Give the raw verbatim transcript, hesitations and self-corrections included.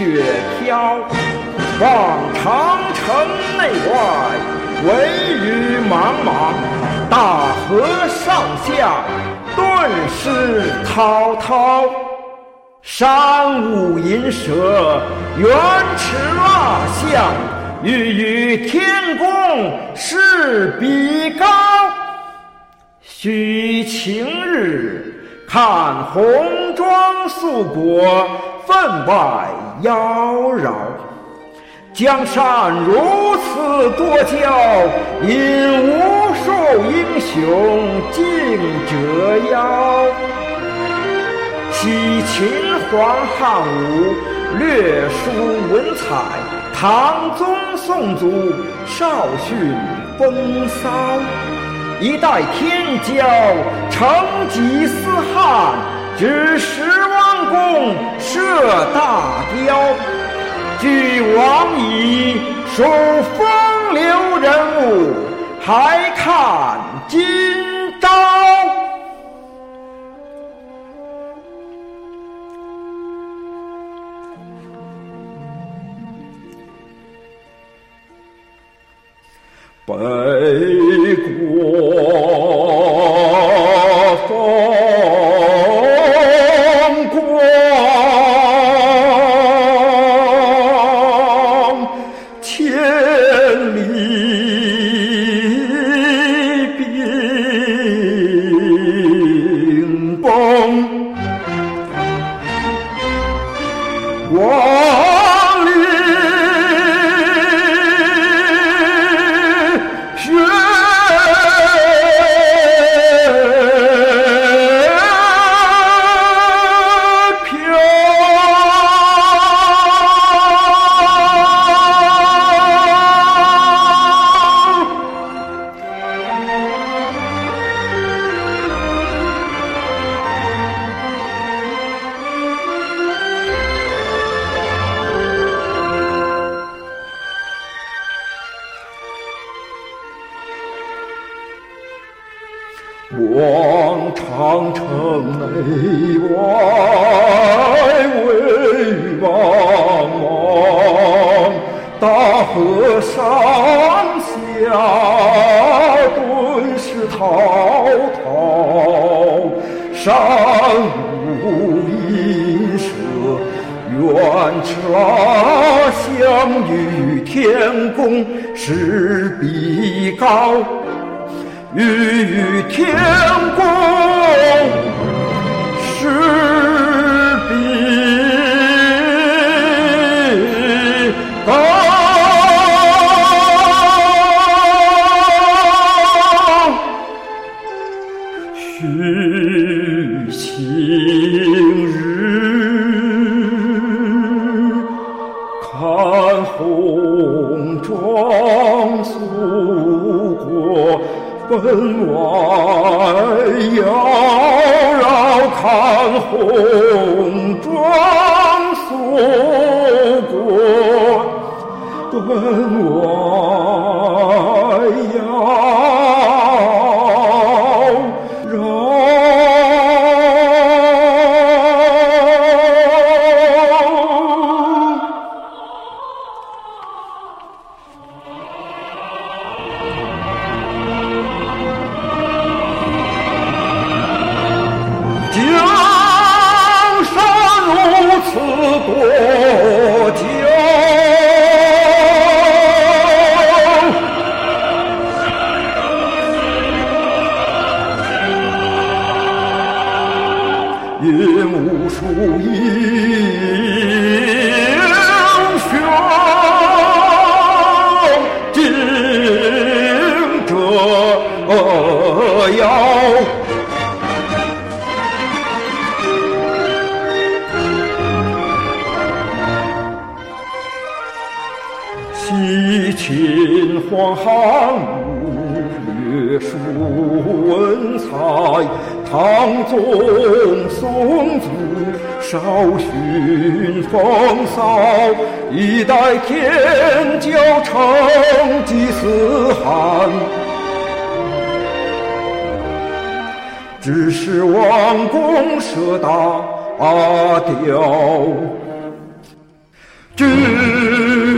雪飘，望长城内外，惟余莽莽，大河上下，顿失滔滔。山舞银蛇，原驰蜡象，欲与天公试比高。须晴日，看红装素裹，分外妖娆。江山如此多娇，引无数英雄竞折腰。西秦皇汉武，略输文采，唐宗宋祖，少逊风骚。一代天骄，成吉思汗，指十弯弓，射大雕。俱往矣，数风流人物，还看今朝。北国风光，千里冰崩，万里望长城内外，惟余莽莽，大河上下，顿失滔滔。山舞银蛇，原驰蜡象，与天公试比高。欲与天公试比高。须晴日，看红装素裹，分外妖娆，看红装素裹，分外妖娆。江山如此多娇，引无数英雄竞折腰。西秦皇汉武，略输文采，唐宗宋祖，少逊风骚。一代天骄，成吉思汗，只是弯弓射大雕。 知